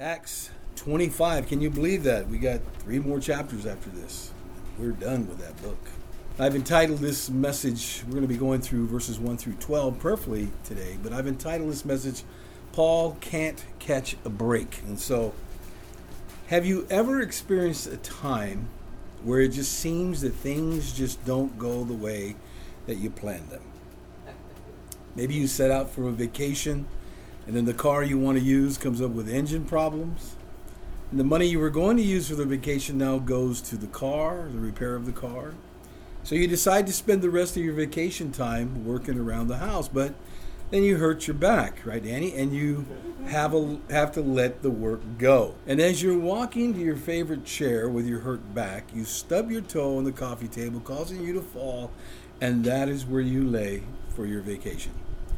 Acts 25. Can you believe that? We got 3 more chapters after this. We're done with that book. I've entitled this message, we're going to be going through verses 1 through 12 prayerfully today, but I've entitled this message, Paul Can't Catch a Break. And so, have you ever experienced a time where it just seems that things just don't go the way that you planned them? Maybe you set out for a vacation, and then the car you want to use comes up with engine problems. And the money you were going to use for the vacation now goes to the car, the repair of the car. So you decide to spend the rest of your vacation time working around the house, but then you hurt your back, right, Danny? And you have to let the work go. And as you're walking to your favorite chair with your hurt back, you stub your toe on the coffee table, causing you to fall, and that is where you lay for your vacation.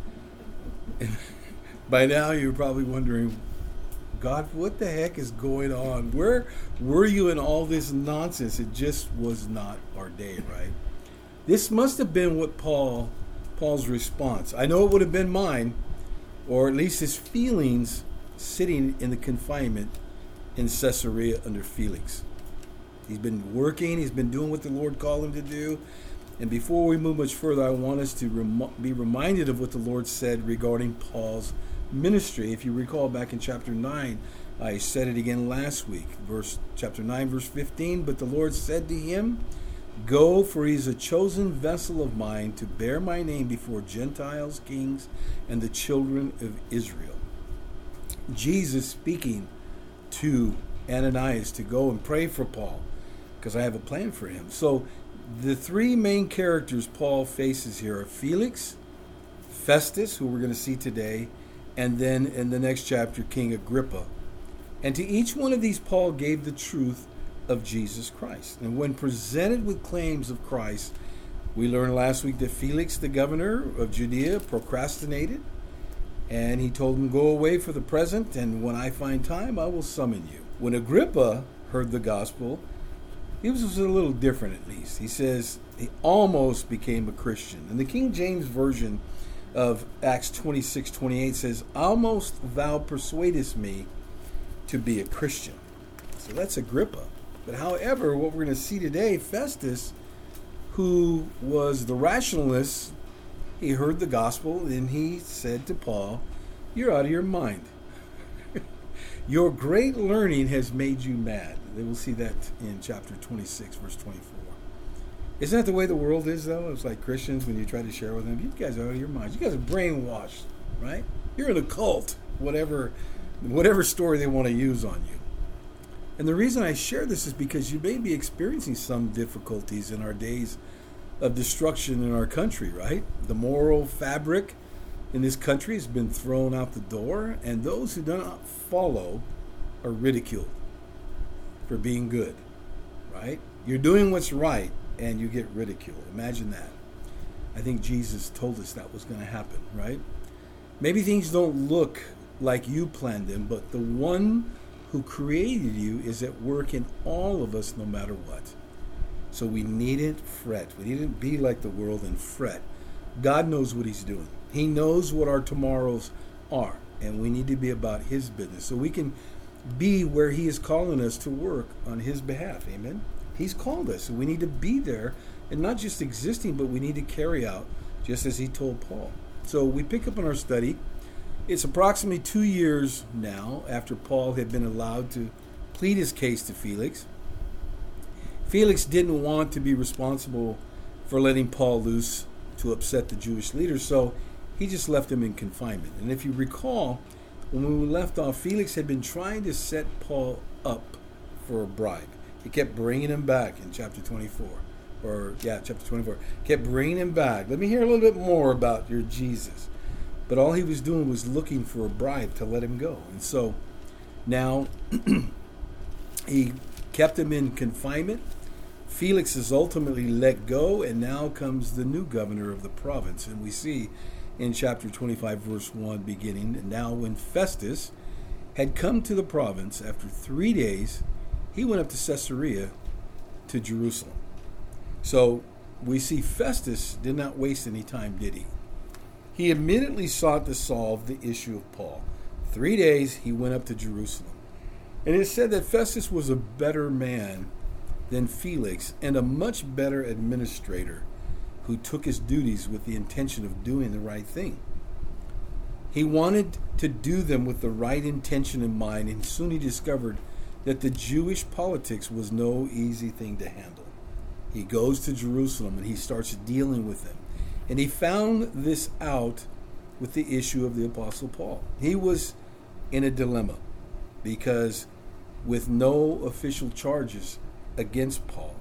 By now, you're probably wondering, God, what the heck is going on? Where were you in all this nonsense? It just was not our day, right? This must have been what Paul's response. I know it would have been mine, or at least his feelings sitting in the confinement in Caesarea under Felix. He's been working. He's been doing what the Lord called him to do. And before we move much further, I want us to be reminded of what the Lord said regarding Paul's ministry. If you recall back in chapter 9, I said it again last week, chapter 9, verse 15, but the Lord said to him, "Go, for he is a chosen vessel of mine to bear my name before Gentiles, kings, and the children of Israel." Jesus speaking to Ananias to go and pray for Paul, because I have a plan for him. So the 3 main characters Paul faces here are Felix, Festus, who we're going to see today, and then in the next chapter, King Agrippa. And to each one of these, Paul gave the truth of Jesus Christ. And when presented with claims of Christ, we learned last week that Felix, the governor of Judea, procrastinated. And he told him, "Go away for the present, and when I find time, I will summon you." When Agrippa heard the gospel, he was a little different at least. He says he almost became a Christian. And the King James Version of Acts 26:28 says, "Almost thou persuadest me to be a Christian." So that's Agrippa. But however, what we're going to see today, Festus, who was the rationalist, he heard the gospel and he said to Paul, "You're out of your mind. Your great learning has made you mad." They will see that in chapter 26, verse 24. Isn't that the way the world is, though? It's like Christians, when you try to share with them, you guys are out of your minds. You guys are brainwashed, right? You're in a cult, whatever story they want to use on you. And the reason I share this is because you may be experiencing some difficulties in our days of destruction in our country, right? The moral fabric in this country has been thrown out the door, and those who do not follow are ridiculed for being good, right? You're doing what's right, and you get ridiculed. Imagine that. I think Jesus told us that was going to happen, right? Maybe things don't look like you planned them, but the one who created you is at work in all of us no matter what. So we needn't fret. We needn't be like the world and fret. God knows what he's doing. He knows what our tomorrows are, and we need to be about his business so we can be where he is calling us to work on his behalf. Amen? He's called us, and we need to be there, and not just existing, but we need to carry out, just as he told Paul. So we pick up in our study. It's approximately 2 years now after Paul had been allowed to plead his case to Felix. Felix didn't want to be responsible for letting Paul loose to upset the Jewish leaders, so he just left him in confinement. And if you recall, when we left off, Felix had been trying to set Paul up for a bribe. He kept bringing him back in chapter 24. Chapter 24. Kept bringing him back. Let me hear a little bit more about your Jesus. But all he was doing was looking for a bribe to let him go. And so now he kept him in confinement. Felix is ultimately let go, and now comes the new governor of the province. And we see in chapter 25, verse 1 beginning, "And now when Festus had come to the province, after 3 days, he went up to Caesarea to Jerusalem." So we see Festus did not waste any time, did he? He immediately sought to solve the issue of Paul. 3 days he went up to Jerusalem. And it said that Festus was a better man than Felix and a much better administrator who took his duties with the intention of doing the right thing. He wanted to do them with the right intention in mind, and soon he discovered that the Jewish politics was no easy thing to handle. He goes to Jerusalem and he starts dealing with them. And he found this out with the issue of the Apostle Paul. He was in a dilemma because with no official charges against Paul,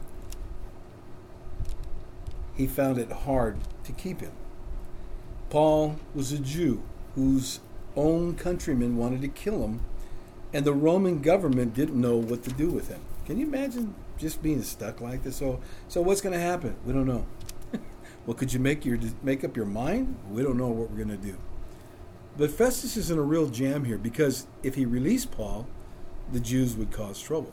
he found it hard to keep him. Paul was a Jew whose own countrymen wanted to kill him, and the Roman government didn't know what to do with him. Can you imagine just being stuck like this? So what's going to happen? We don't know. Well, could you make up your mind? We don't know what we're going to do. But Festus is in a real jam here because if he released Paul, the Jews would cause trouble.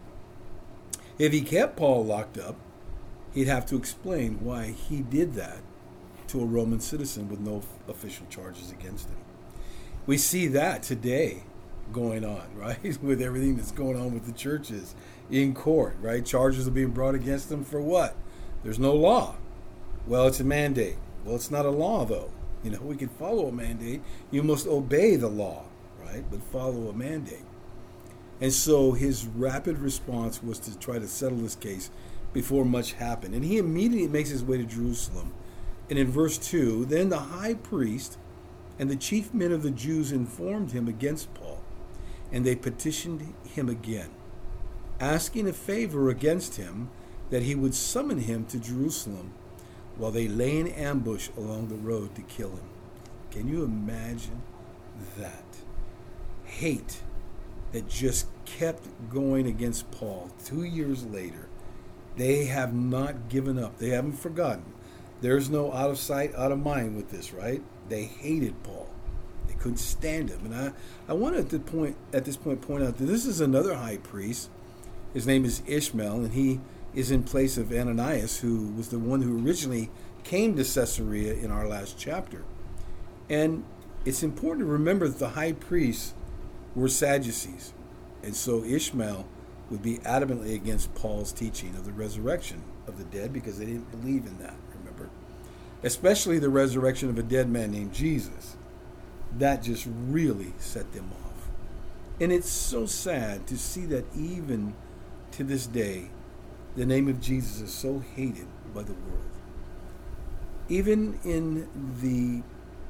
If he kept Paul locked up, he'd have to explain why he did that to a Roman citizen with no official charges against him. We see that today going on, right? With everything that's going on with the churches in court, right? Charges are being brought against them for what? There's no law. Well, it's a mandate. Well, it's not a law, though. We can follow a mandate. You must obey the law, right? But follow a mandate. And so his rapid response was to try to settle this case before much happened. And he immediately makes his way to Jerusalem. And in verse 2, then the high priest and the chief men of the Jews informed him against Paul, and they petitioned him again, asking a favor against him that he would summon him to Jerusalem while they lay in ambush along the road to kill him. Can you imagine that? Hate that just kept going against Paul 2 years later. They have not given up. They haven't forgotten. There's no out of sight, out of mind with this, right? They hated Paul. They couldn't stand him. And I want to at this point point out that this is another high priest. His name is Ishmael, and he is in place of Ananias, who was the one who originally came to Caesarea in our last chapter. And it's important to remember that the high priests were Sadducees. And so Ishmael would be adamantly against Paul's teaching of the resurrection of the dead because they didn't believe in that, remember? Especially the resurrection of a dead man named Jesus. That just really set them off. And it's so sad to see that even to this day, the name of Jesus is so hated by the world. Even in the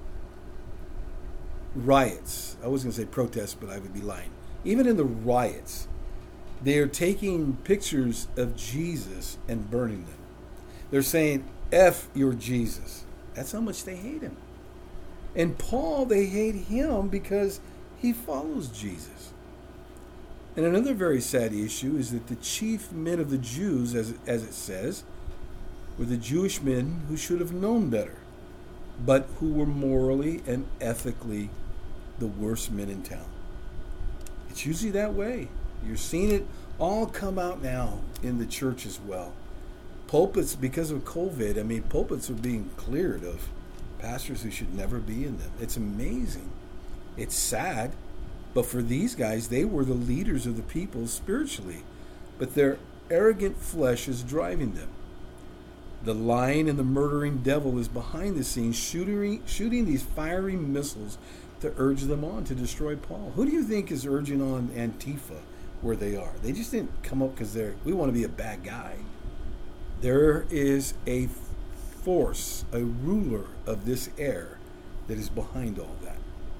riots, I was going to say protests, but I would be lying. Even in the riots, they are taking pictures of Jesus and burning them. They're saying, F your Jesus. That's how much they hate him. And Paul, they hate him because he follows Jesus. And another very sad issue is that the chief men of the Jews, as it says, were the Jewish men who should have known better, but who were morally and ethically the worst men in town. It's usually that way. You're seeing it all come out now in the church as well. Pulpits, because of COVID, pulpits are being cleared of pastors who should never be in them. It's amazing. It's sad. But for these guys, they were the leaders of the people spiritually. But their arrogant flesh is driving them. The lying and the murdering devil is behind the scenes, shooting these fiery missiles to urge them on to destroy Paul. Who do you think is urging on Antifa where they are? They just didn't come up because we want to be a bad guy. There is a force, a ruler of this air that is behind all that.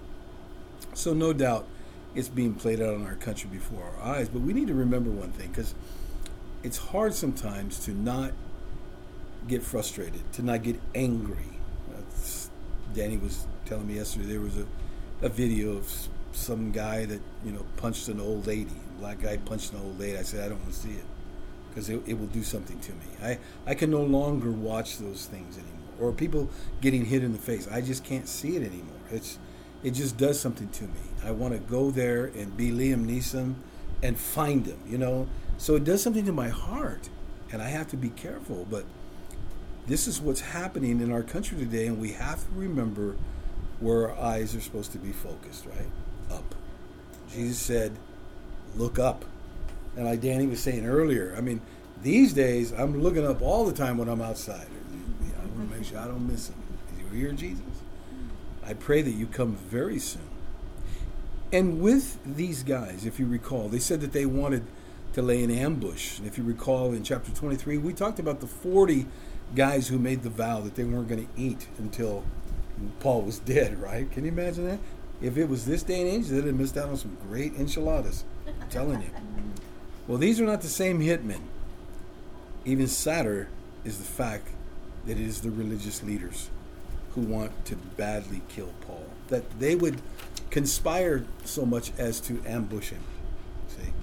So no doubt it's being played out in our country before our eyes, but we need to remember one thing, because it's hard sometimes to not get frustrated, to not get angry. Danny was telling me yesterday there was a video of some guy that punched an old lady. A black guy punched an old lady. I said, I don't want to see it because it will do something to me. I can no longer watch those things anymore. Or people getting hit in the face. I just can't see it anymore. It just does something to me. I want to go there and be Liam Neeson and find him, So it does something to my heart, and I have to be careful. But this is what's happening in our country today, and we have to remember where our eyes are supposed to be focused, right? Up. Jesus said, look up. And like Danny was saying earlier, I mean, these days I'm looking up all the time when I'm outside. I want to make sure I don't miss him. Is you here, Jesus? I pray that you come very soon. And with these guys, if you recall, they said that they wanted to lay an ambush. And if you recall in chapter 23, we talked about the 40 guys who made the vow that they weren't going to eat until Paul was dead, right? Can you imagine that? If it was this day and age, they'd have missed out on some great enchiladas. I'm telling you. Well, these are not the same hitmen. Even sadder is the fact that it is the religious leaders who want to badly kill Paul. That they would conspire so much as to ambush him. See?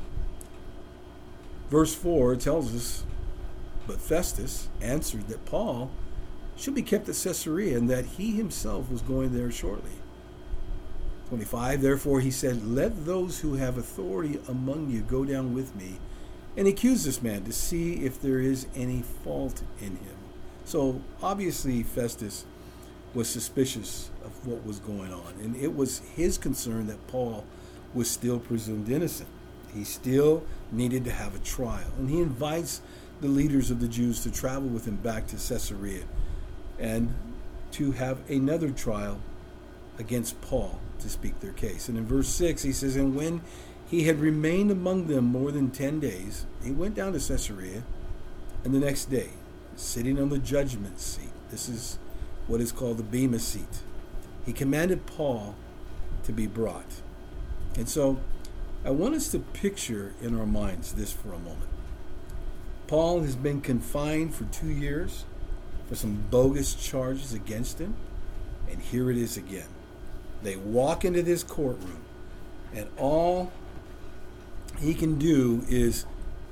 Verse 4 tells us, but Festus answered that Paul should be kept at Caesarea and that he himself was going there shortly. 25, therefore he said, let those who have authority among you go down with me and accuse this man to see if there is any fault in him. So obviously Festus was suspicious of what was going on, and it was his concern that Paul was still presumed innocent. He still needed to have a trial, and he invites the leaders of the Jews to travel with him back to Caesarea and to have another trial against Paul to speak their case. And in verse 6 he says, and when he had remained among them more than 10 days, he went down to Caesarea, and the next day, sitting on the judgment seat, this is what is called the Bema seat, he commanded Paul to be brought. And so I want us to picture in our minds this for a moment. Paul has been confined for 2 years for some bogus charges against him, and here it is again. They walk into this courtroom, and all he can do is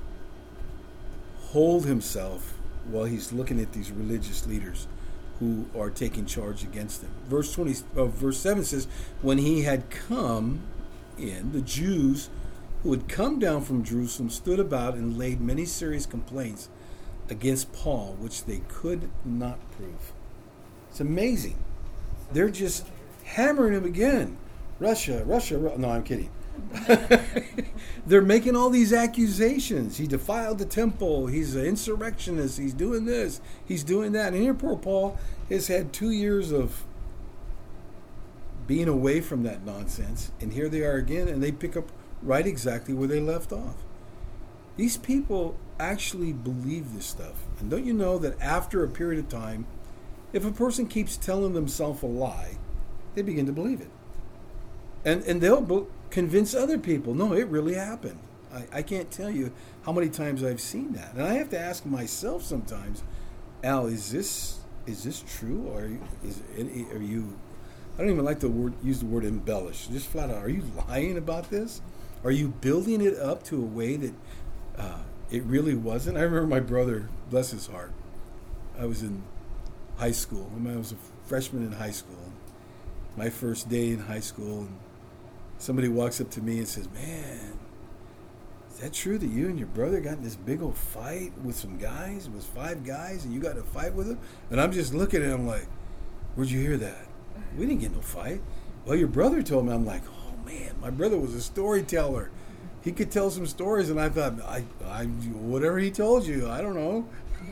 hold himself while he's looking at these religious leaders who are taking charge against him. Verse 7 says, when he had come in, the Jews who had come down from Jerusalem stood about and laid many serious complaints against Paul, which they could not prove. It's amazing. They're just hammering him again. Russia. No, I'm kidding. They're making all these accusations. He defiled the temple. He's an insurrectionist. He's doing this. He's doing that. And here poor Paul has had 2 years of being away from that nonsense. And here they are again, and they pick up right exactly where they left off. These people actually believe this stuff. And don't you know that after a period of time, if a person keeps telling themselves a lie, they begin to believe it. And they'll convince other people, no, it really happened. I can't tell you how many times I've seen that. And I have to ask myself sometimes, Al, is this true? Or are you I don't even like to use the word embellish. Just flat out, are you lying about this? Are you building it up to a way that it really wasn't? I remember my brother, bless his heart, I was in high school. I was a freshman in high school. My first day in high school, and somebody walks up to me and says, man, is that true that you and your brother got in this big old fight with some guys? It was 5 guys and you got in a fight with them? And I'm just looking at him like, where'd you hear that? We didn't get no fight. Well, your brother told me. I'm like, oh man, my brother was a storyteller. He could tell some stories, and I thought, I whatever he told you, I don't know.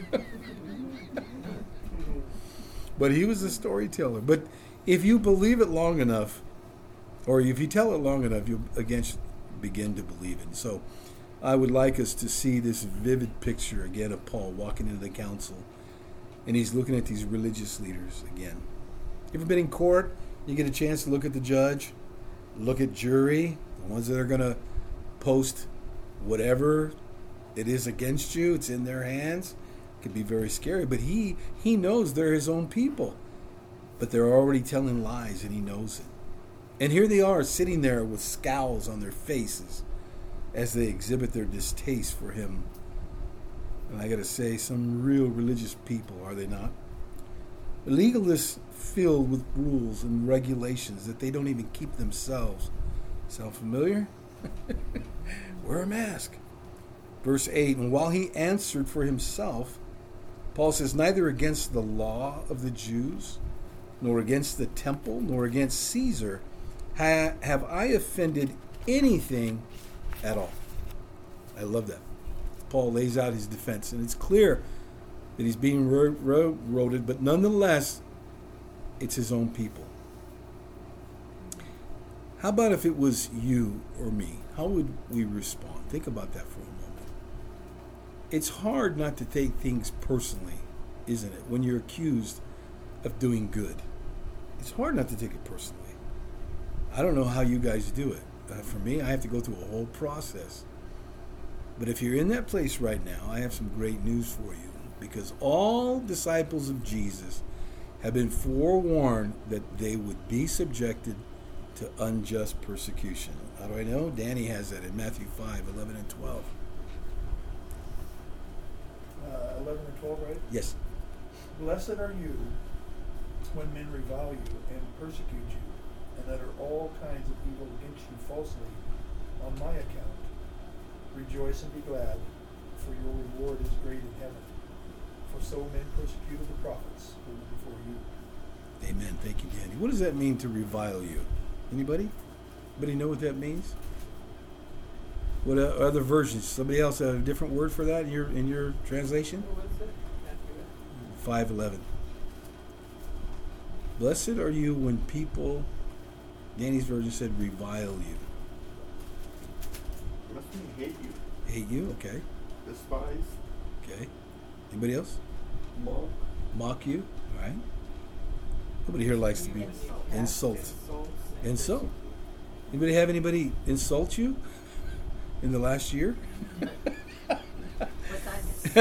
But he was a storyteller. But if you believe it long enough, or if you tell it long enough, you'll again begin to believe it. So I would like us to see this vivid picture again of Paul walking into the council, and he's looking at these religious leaders again. You ever been in court? You get a chance to look at the judge, look at jury, the ones that are going to post whatever it is against you. It's in their hands. It can be very scary. But he knows they're his own people. But they're already telling lies, and he knows it. And here they are sitting there with scowls on their faces as they exhibit their distaste for him. And I got to say, some real religious people, are they not? Legalists filled with rules and regulations that they don't even keep themselves. Sound familiar? Wear a mask. Verse 8, and while he answered for himself, Paul says, neither against the law of the Jews, nor against the temple, nor against Caesar, have I offended anything at all. I love that. Paul lays out his defense, and it's clear that he's being railroaded, but nonetheless, it's his own people. How about if it was you or me? How would we respond? Think about that for a moment. It's hard not to take things personally, isn't it, when you're accused of doing good? It's hard not to take it personally. I don't know how you guys do it. For me, I have to go through a whole process. But if you're in that place right now, I have some great news for you, because all disciples of Jesus have been forewarned that they would be subjected to unjust persecution. How do I know? Danny has that in Matthew 5:11 and 12. 11 and 12, right? Yes. Blessed are you when men revile you and persecute you, and utter all kinds of evil against you falsely on my account. Rejoice and be glad, for your reward is great in heaven. For so men persecuted the prophets who were before you. Amen. Thank you, Danny. What does that mean to revile you? Anybody? Anybody know what that means? What other versions? Somebody else have a different word for that in your translation? 5:11. Blessed are you when people, Danny's version said, revile you. Must mean hate you. Hate you? Okay. Despise. Okay. Anybody else? Mock. Mock you? All right. Nobody here likes to be insulted. Insult. Anybody have anybody insult you in the last year? Say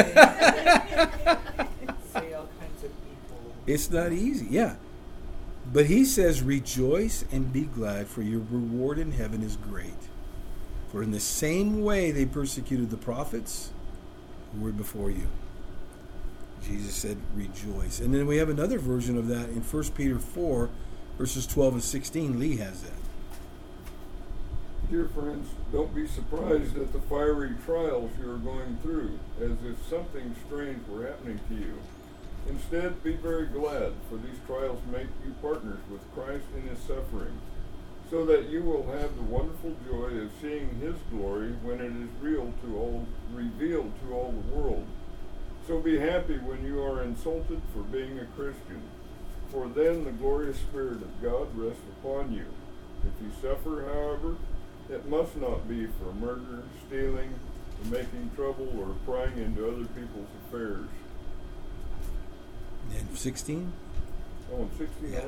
all kinds of people. It's not easy, yeah. But he says, rejoice and be glad, for your reward in heaven is great. For in the same way they persecuted the prophets who were before you. Jesus said, rejoice. And then we have another version of that in 1 Peter 4, verses 12 and 16. Lee has that. Dear friends, don't be surprised at the fiery trials you are going through, as if something strange were happening to you. Instead, be very glad, for these trials make you partners with Christ in his suffering, so that you will have the wonderful joy of seeing his glory when it is revealed to all the world. So be happy when you are insulted for being a Christian, for then the glorious Spirit of God rests upon you. If you suffer, however, it must not be for murder, stealing, for making trouble, or prying into other people's affairs. And 16? Oh, and 16 Yeah. also.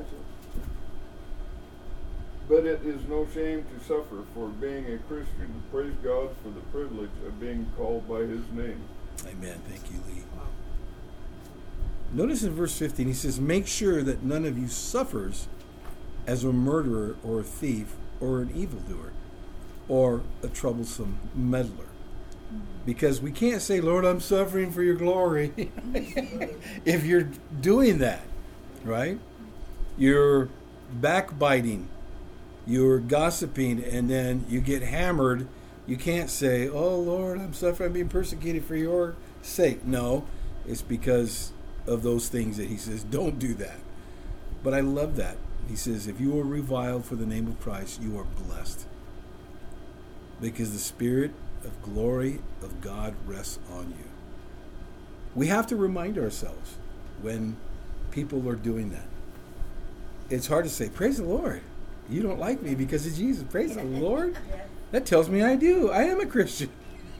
But it is no shame to suffer for being a Christian. Praise God for the privilege of being called by his name. Amen. Thank you, Lee. Notice in verse 15, he says, make sure that none of you suffers as a murderer or a thief or an evildoer or a troublesome meddler. Because we can't say, Lord, I'm suffering for your glory. If you're doing that, right? You're backbiting, you're gossiping, and then you get hammered. You can't say, oh, Lord, I'm suffering, I'm being persecuted for your sake. No, it's because of those things that he says, don't do that. But I love that. He says, if you are reviled for the name of Christ, you are blessed. Because the Spirit of glory of God rests on you. We have to remind ourselves when people are doing that. It's hard to say, praise the Lord. You don't like me because of Jesus. Praise the Lord. That tells me I do. I am a Christian.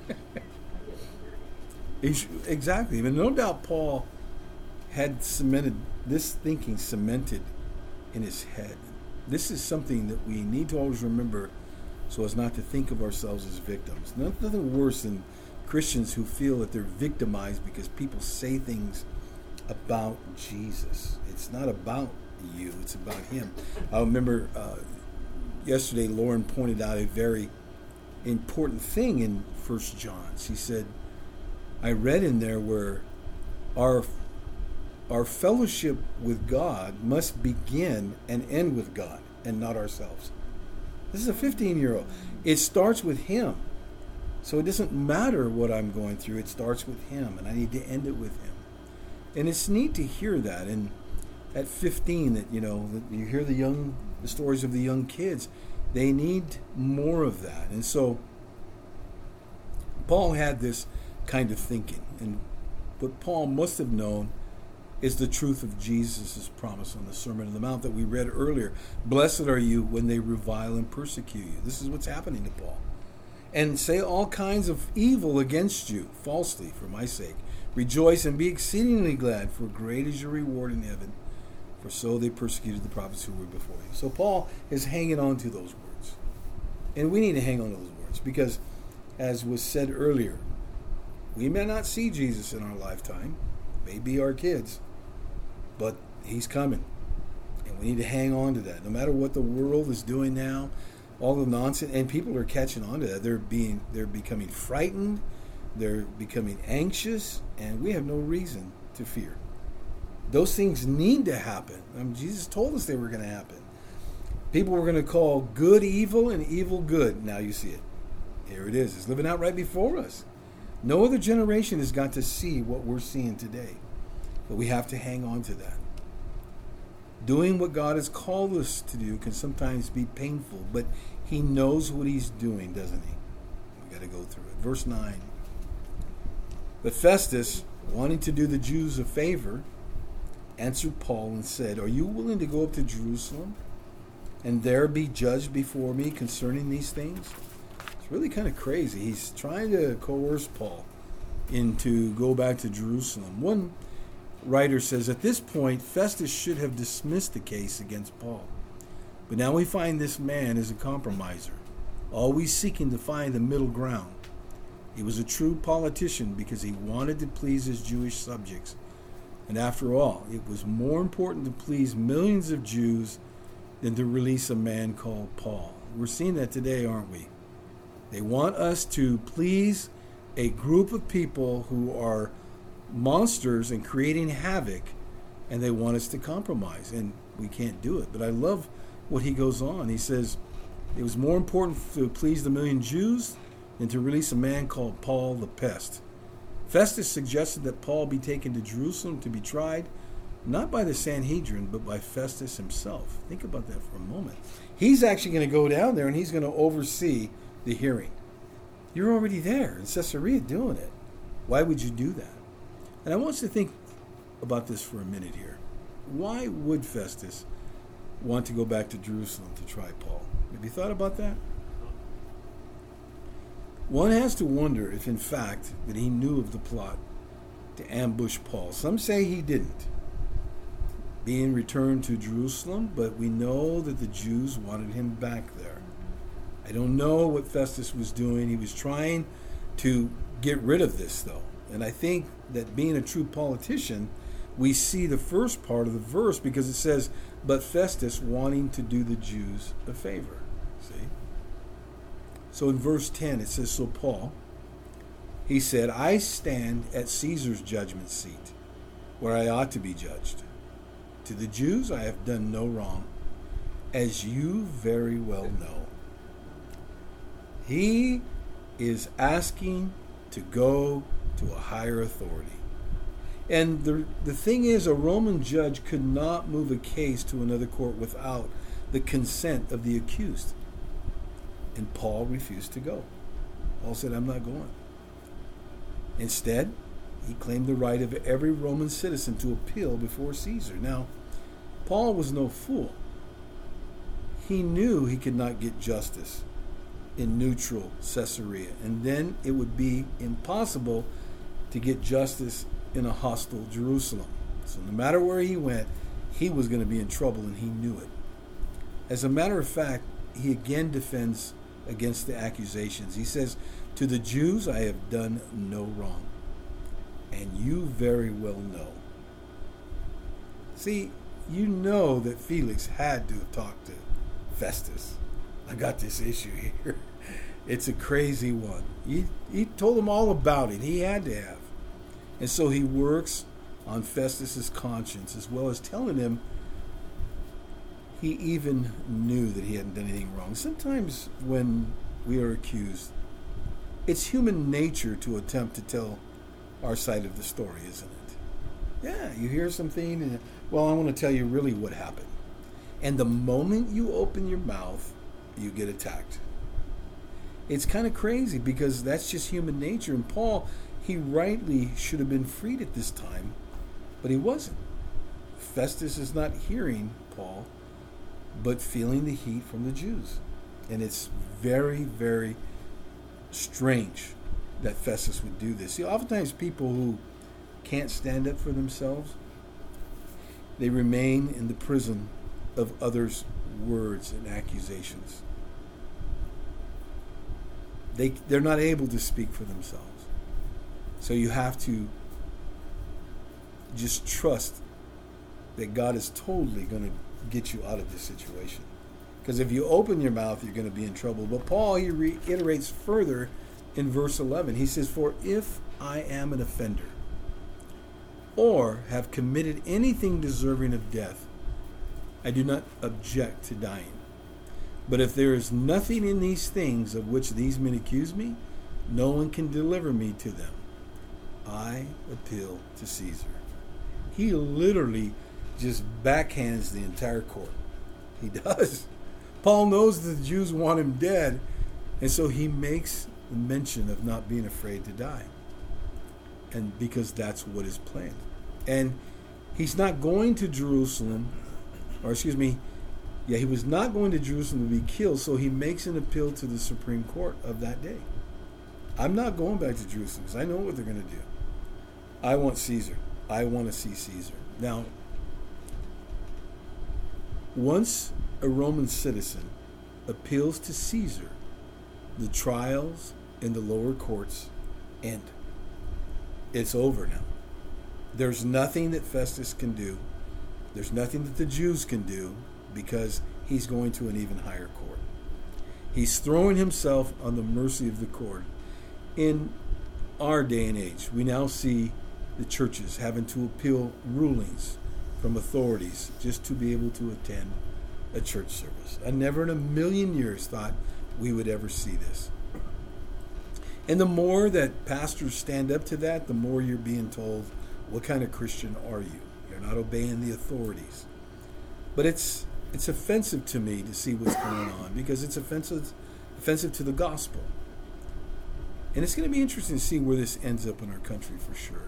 Exactly. But no doubt Paul had cemented this thinking cemented in his head. This is something that we need to always remember, so as not to think of ourselves as victims. Nothing worse than Christians who feel that they're victimized because people say things about Jesus. It's not about you, it's about him. I remember yesterday Lauren pointed out a very important thing in 1 John. She said, I read in there where our fellowship with God must begin and end with God and not ourselves. This is a 15-year-old. It starts with him. So it doesn't matter what I'm going through. It starts with him, and I need to end it with him. And it's neat to hear that. And at 15, that you hear the stories of the young kids. They need more of that. And so Paul had this kind of thinking, and what Paul must have known is the truth of Jesus' promise on the Sermon on the Mount that we read earlier. Blessed are you when they revile and persecute you. This is what's happening to Paul. And say all kinds of evil against you, falsely, for my sake. Rejoice and be exceedingly glad, for great is your reward in heaven. For so they persecuted the prophets who were before you. So Paul is hanging on to those words. And we need to hang on to those words because, as was said earlier, we may not see Jesus in our lifetime, maybe our kids, but he's coming. And we need to hang on to that. No matter what the world is doing now, all the nonsense, and people are catching on to that. They're becoming frightened, they're becoming anxious, and we have no reason to fear. Those things need to happen. Jesus told us they were going to happen. People were going to call good evil and evil good. Now you see it. Here it is. It's living out right before us. No other generation has got to see what we're seeing today. But we have to hang on to that. Doing what God has called us to do can sometimes be painful, but he knows what he's doing, doesn't he? We've got to go through it. Verse 9. But Festus, wanting to do the Jews a favor, answered Paul and said, Are you willing to go up to Jerusalem and there be judged before me concerning these things? It's really kind of crazy. He's trying to coerce Paul into go back to Jerusalem. One writer says, at this point, Festus should have dismissed the case against Paul. But now we find this man is a compromiser, always seeking to find the middle ground. He was a true politician because he wanted to please his Jewish subjects. And after all, it was more important to please millions of Jews than to release a man called Paul. We're seeing that today, aren't we? They want us to please a group of people who are monsters and creating havoc, and they want us to compromise, and we can't do it. But I love what he goes on. He says, it was more important to please the million Jews than to release a man called Paul the Pest. Festus suggested that Paul be taken to Jerusalem to be tried, not by the Sanhedrin, but by Festus himself. Think about that for a moment. He's actually going to go down there and he's going to oversee the hearing. You're already there in Caesarea doing it. Why would you do that? And I want us to think about this for a minute here. Why would Festus want to go back to Jerusalem to try Paul? Have you thought about that? One has to wonder if, in fact, that he knew of the plot to ambush Paul. Some say he didn't, being returned to Jerusalem, but we know that the Jews wanted him back there. I don't know what Festus was doing. He was trying to get rid of this, though. And I think that being a true politician, we see the first part of the verse because it says, but Festus wanting to do the Jews a favor. See? So in verse 10, it says, so Paul, he said, I stand at Caesar's judgment seat, where I ought to be judged. To the Jews I have done no wrong, as you very well know. He is asking to go to a higher authority. And the thing is, a Roman judge could not move a case to another court without the consent of the accused. And Paul refused to go. Paul said, I'm not going. Instead, he claimed the right of every Roman citizen to appeal before Caesar. Now, Paul was no fool. He knew he could not get justice in neutral Caesarea, and then it would be impossible to get justice in a hostile Jerusalem. So no matter where he went, he was going to be in trouble, and he knew it. As a matter of fact, he again defends against the accusations. He says, to the Jews I have done no wrong, and you very well know. See, you know that Felix had to have talked to Festus. I got this issue here. It's a crazy one. He told him all about it. He had to have. And so he works on Festus's conscience, as well as telling him he even knew that he hadn't done anything wrong. Sometimes when we are accused, it's human nature to attempt to tell our side of the story, isn't it? Yeah, you hear something, and, well, I want to tell you really what happened. And the moment you open your mouth, you get attacked. It's kind of crazy because that's just human nature. And Paul, he rightly should have been freed at this time, but he wasn't. Festus is not hearing Paul, but feeling the heat from the Jews. And it's very, very strange that Festus would do this. See, oftentimes people who can't stand up for themselves, they remain in the prison of others' words and accusations. They're not able to speak for themselves. So you have to just trust that God is totally going to get you out of this situation. Because if you open your mouth, you're going to be in trouble. But Paul, he reiterates further in verse 11. He says, "For if I am an offender, or have committed anything deserving of death, I do not object to dying. But if there is nothing in these things of which these men accuse me, no one can deliver me to them. I appeal to Caesar." He literally just backhands the entire court. He does. Paul knows that the Jews want him dead, and so he makes the mention of not being afraid to die. And because that's what is planned. And he's not going to Jerusalem, he was not going to Jerusalem to be killed, so he makes an appeal to the Supreme Court of that day. I'm not going back to Jerusalem because I know what they're going to do. I want Caesar. I want to see Caesar. Now, once a Roman citizen appeals to Caesar, the trials in the lower courts end. It's over now. There's nothing that Festus can do. There's nothing that the Jews can do because he's going to an even higher court. He's throwing himself on the mercy of the court. In our day and age, we now see the churches having to appeal rulings from authorities just to be able to attend a church service. I never in a million years thought we would ever see this. And the more that pastors stand up to that, the more you're being told, what kind of Christian are you? You're not obeying the authorities. But it's offensive to me to see what's going on because it's offensive to the gospel. And it's going to be interesting to see where this ends up in our country for sure.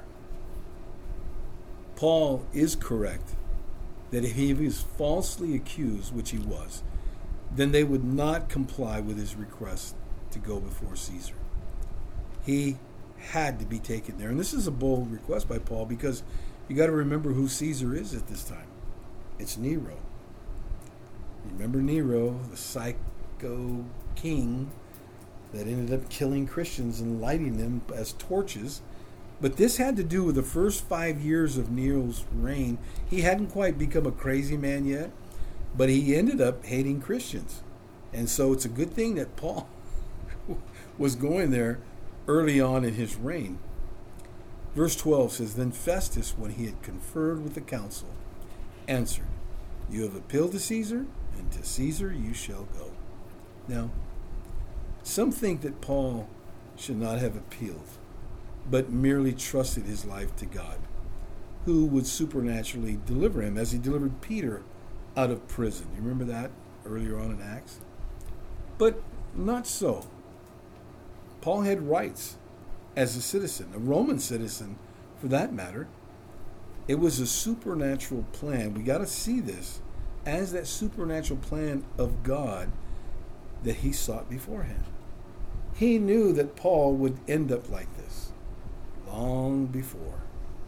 Paul is correct that if he was falsely accused, which he was, then they would not comply with his request to go before Caesar. He had to be taken there. And this is a bold request by Paul because you got to remember who Caesar is at this time. It's Nero. Remember Nero, the psycho king that ended up killing Christians and lighting them as torches. But this had to do with the first 5 years of Nero's reign. He hadn't quite become a crazy man yet, but he ended up hating Christians. And so it's a good thing that Paul was going there early on in his reign. Verse 12 says, "Then Festus, when he had conferred with the council, answered, 'You have appealed to Caesar, and to Caesar you shall go.'" Now, some think that Paul should not have appealed, but merely trusted his life to God, who would supernaturally deliver him, as he delivered Peter out of prison. You remember that earlier on in Acts? But not so. Paul had rights as a citizen, a Roman citizen for that matter. It was a supernatural plan. We got to see this as that supernatural plan of God that he sought beforehand. He knew that Paul would end up like this long before.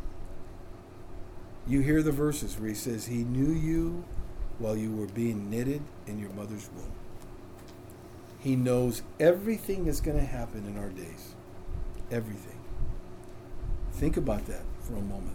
You hear the verses where he says, "He knew you while you were being knitted in your mother's womb." He knows everything that's going to happen in our days. Everything. Think about that for a moment.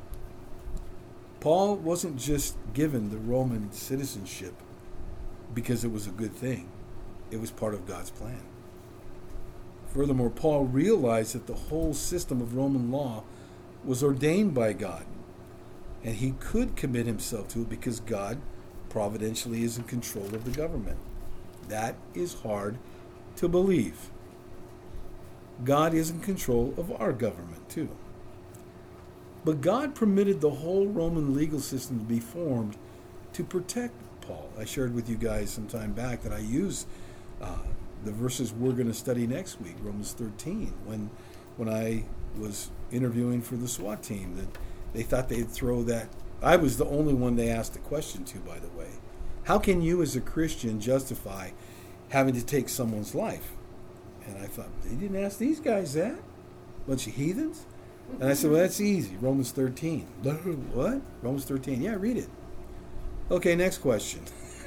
Paul wasn't just given the Roman citizenship because it was a good thing. It was part of God's plan. Furthermore, Paul realized that the whole system of Roman law was ordained by God, and he could commit himself to it because God providentially is in control of the government. That is hard to believe. God is in control of our government too. But God permitted the whole Roman legal system to be formed to protect Paul. I shared with you guys some time back that I use the verses we're going to study next week, Romans 13, when I was interviewing for the SWAT team, that they thought they'd throw that. I was the only one they asked the question to, by the way. How can you as a Christian justify having to take someone's life? And I thought, they didn't ask these guys that. Bunch of heathens. And I said, well, that's easy. Romans 13. What? Romans 13. Yeah, read it. Okay, next question.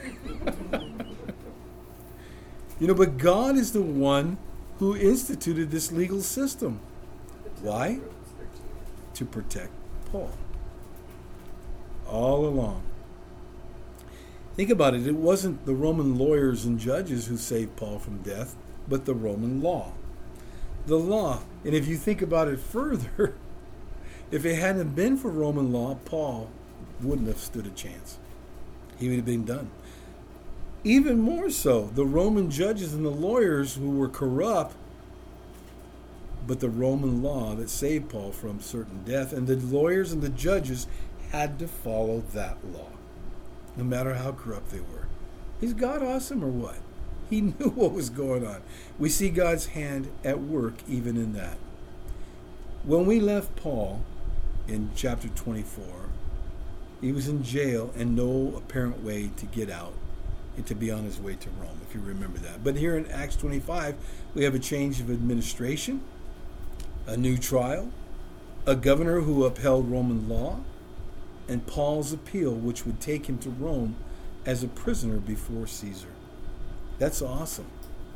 But God is the one who instituted this legal system. Why? To protect Paul. All along. Think about it. It wasn't the Roman lawyers and judges who saved Paul from death, but the Roman law. The law. And if you think about it further, if it hadn't been for Roman law, Paul wouldn't have stood a chance. He would have been done. Even more so, the Roman judges and the lawyers who were corrupt, but the Roman law that saved Paul from certain death, and the lawyers and the judges had to follow that law, no matter how corrupt they were. Is God awesome or what? He knew what was going on. We see God's hand at work even in that. When we left Paul in chapter 24, he was in jail and no apparent way to get out and to be on his way to Rome, if you remember that. But here in Acts 25, we have a change of administration, a new trial, a governor who upheld Roman law, and Paul's appeal, which would take him to Rome as a prisoner before Caesar. That's awesome.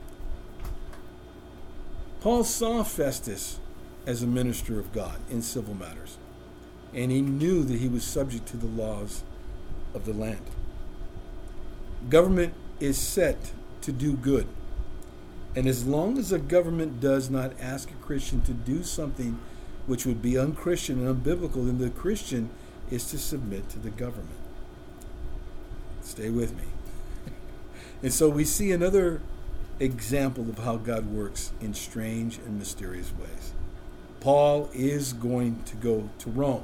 Paul saw Festus as a minister of God in civil matters, and he knew that he was subject to the laws of the land. Government is set to do good, and as long as a government does not ask a Christian to do something which would be unchristian and unbiblical, then the Christian is to submit to the government. Stay with me. And so we see another example of how God works in strange and mysterious ways. Paul is going to go to Rome.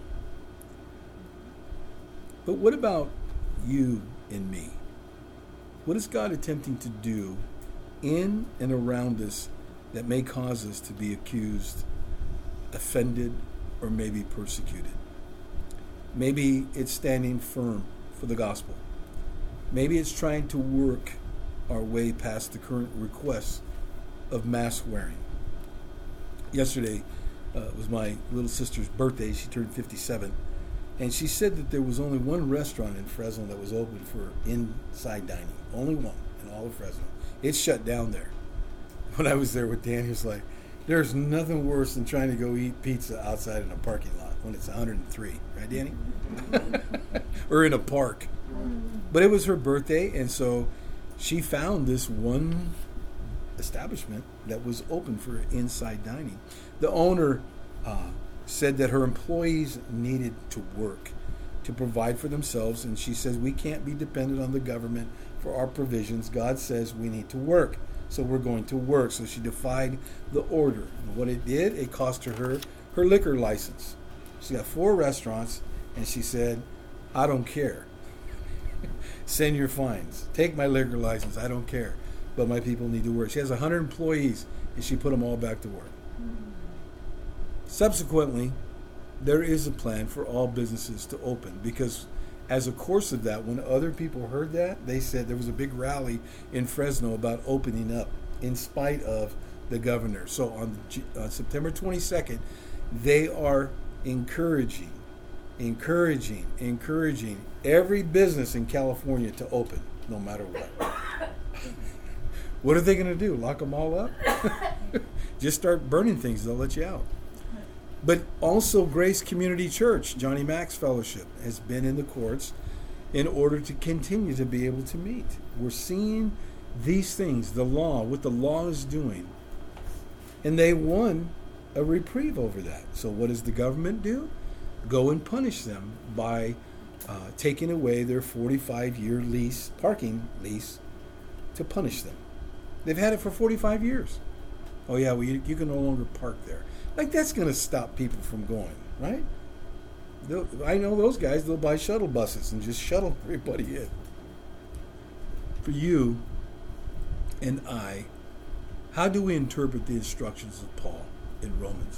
But what about you and me? What is God attempting to do in and around us that may cause us to be accused, offended, or maybe persecuted? Maybe it's standing firm for the gospel. Maybe it's trying to work our way past the current requests of mask wearing. Yesterday was my little sister's birthday. She turned 57. And she said that there was only one restaurant in Fresno that was open for inside dining. Only one in all of Fresno. It's shut down there. When I was there with Dan, he was like, there's nothing worse than trying to go eat pizza outside in a parking lot when it's 103. Right, Danny? Or in a park. But it was her birthday, and so she found this one establishment that was open for inside dining. The owner said that her employees needed to work to provide for themselves, and she says we can't be dependent on the government for our provisions. God says we need to work, so we're going to work. So she defied the order. And what it did, it cost her liquor license. She got 4 restaurants, and she said, I don't care. Send your fines. Take my liquor license. I don't care. But my people need to work. She has 100 employees, and she put them all back to work. Subsequently, there is a plan for all businesses to open, because as a course of that, when other people heard that, they said there was a big rally in Fresno about opening up in spite of the governor. So on September 22nd, they are encouraging every business in California to open, no matter what. What are they going to do? Lock them all up? Just start burning things. They'll let you out. But also Grace Community Church, Johnny Mack's fellowship, has been in the courts in order to continue to be able to meet. We're seeing these things, the law, what the law is doing. And they won a reprieve over that. So what does the government do? Go and punish them by taking away their 45-year lease, parking lease, to punish them. They've had it for 45 years. Oh yeah, well you can no longer park there. Like, that's going to stop people from going, right? I know those guys, they'll buy shuttle buses and just shuttle everybody in. For you and I, How do we interpret the instructions of Paul in Romans?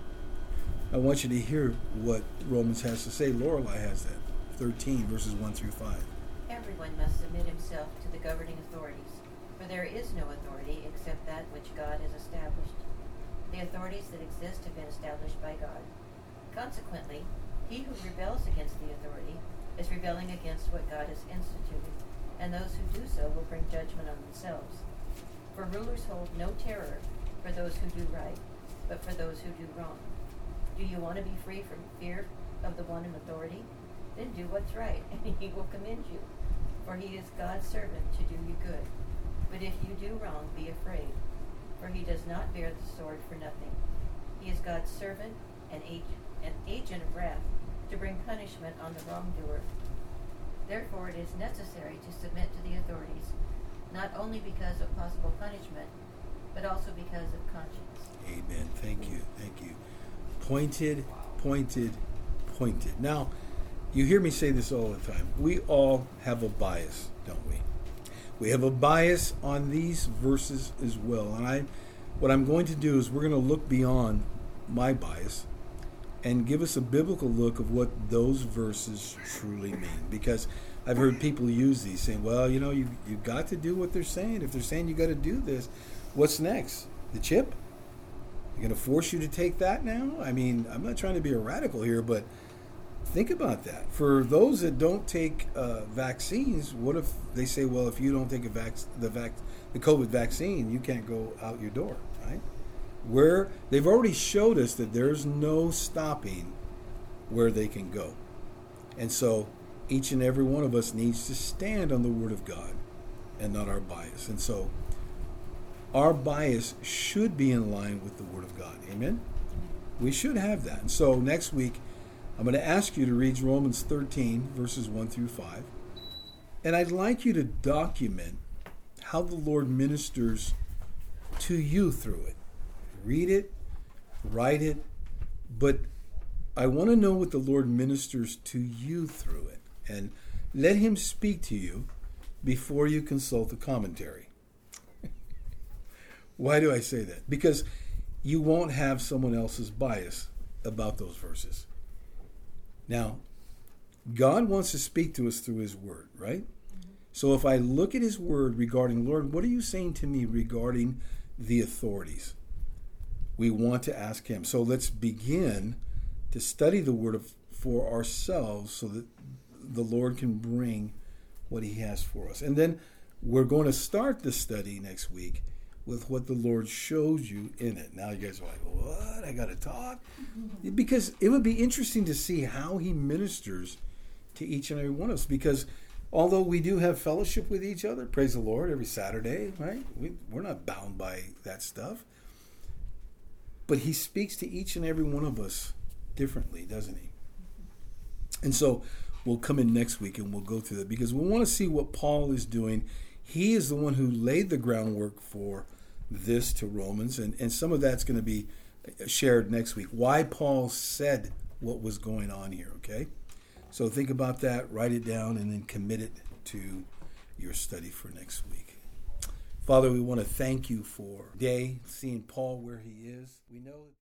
I want you to hear what Romans has to say. Lorelei has that. 13, verses 1 through 5. Everyone must submit himself to the governing authorities, for there is no authority except that which God has established. The authorities that exist have been established by God. Consequently, he who rebels against the authority is rebelling against what God has instituted, and those who do so will bring judgment on themselves. For rulers hold no terror for those who do right, but for those who do wrong. Do you want to be free from fear of the one in authority? Then do what's right, and he will commend you. For he is God's servant to do you good. But if you do wrong, be afraid, for he does not bear the sword for nothing. He is God's servant, an agent of wrath, to bring punishment on the wrongdoer. Therefore it is necessary to submit to the authorities, not only because of possible punishment, but also because of conscience. Amen. Thank you. Thank you. Pointed, pointed, pointed. Now, you hear me say this all the time. We all have a bias, don't we? We have a bias on these verses as well. And what I'm going to do is we're going to look beyond my bias and give us a biblical look of what those verses truly mean. Because I've heard people use these saying, well, you've got to do what they're saying. If they're saying you got to do this, what's next? The chip? They're going to force you to take that now? I mean, I'm not trying to be a radical here, but think about that. For those that don't take vaccines, what if they say, well, if you don't take the COVID vaccine, you can't go out your door, right? Where they've already showed us that there's no stopping where they can go. And so each and every one of us needs to stand on the Word of God and not our bias. And so our bias should be in line with the Word of God. Amen? We should have that. And so next week, I'm going to ask you to read Romans 13, verses 1 through 5. And I'd like you to document how the Lord ministers to you through it. Read it, write it, but I want to know what the Lord ministers to you through it. And let him speak to you before you consult the commentary. Why do I say that? Because you won't have someone else's bias about those verses. Now, God wants to speak to us through his word, right? Mm-hmm. So if I look at his word regarding, Lord, what are you saying to me regarding the authorities? We want to ask him. So let's begin to study the word for ourselves so that the Lord can bring what he has for us. And then we're going to start the study next week with what the Lord shows you in it. Now you guys are like, what? I got to talk? Because it would be interesting to see how he ministers to each and every one of us. Because although we do have fellowship with each other, praise the Lord, every Saturday, right? We're not bound by that stuff. But he speaks to each and every one of us differently, doesn't he? And so we'll come in next week and we'll go through that because we want to see what Paul is doing. He is the one who laid the groundwork for this to Romans, and some of that's going to be shared next week. Why Paul said what was going on here, okay? So think about that, write it down, and then commit it to your study for next week. Father, we want to thank you for today, seeing Paul where he is. We know